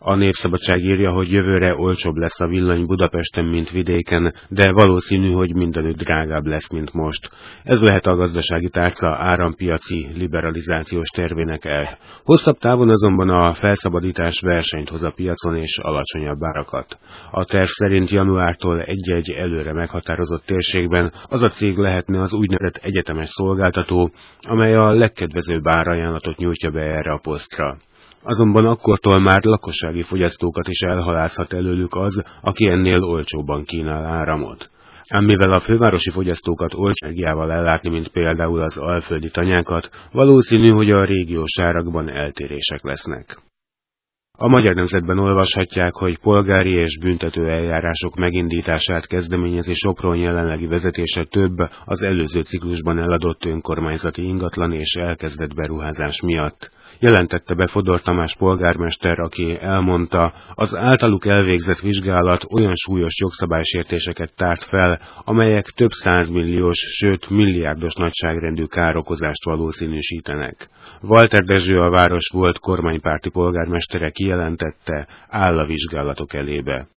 A Népszabadság írja, hogy jövőre olcsóbb lesz a villany Budapesten, mint vidéken, de valószínű, hogy mindenütt drágább lesz, mint most. Ez lehet a gazdasági tárca árampiaci liberalizációs tervének el. Hosszabb távon azonban a felszabadítás versenyt hoz a piacon és alacsonyabb árakat. A terv szerint januártól egy-egy előre meghatározott térségben az a cég lehetne az úgynevezett egyetemes szolgáltató, amely a legkedvezőbb árajánlatot nyújtja be erre a posztra. Azonban akkortól már lakossági fogyasztókat is elhalászhat előlük az, aki ennél olcsóbban kínál áramot. Ám mivel a fővárosi fogyasztókat olcsóbbjával ellátni, mint például az alföldi tanyákat, valószínű, hogy a régiós árakban eltérések lesznek. A Magyar Nemzetben olvashatják, hogy polgári és büntető eljárások megindítását kezdeményezi Sopron jelenlegi vezetése több az előző ciklusban eladott önkormányzati ingatlan és elkezdett beruházás miatt. Jelentette be Fodor Tamás polgármester, aki elmondta, az általuk elvégzett vizsgálat olyan súlyos jogszabálysértéseket tárt fel, amelyek több százmilliós, sőt milliárdos nagyságrendű károkozást valószínűsítenek. Walter Dezső, a város volt kormánypárti polgármestere kijelentette, áll a vizsgálatok elébe.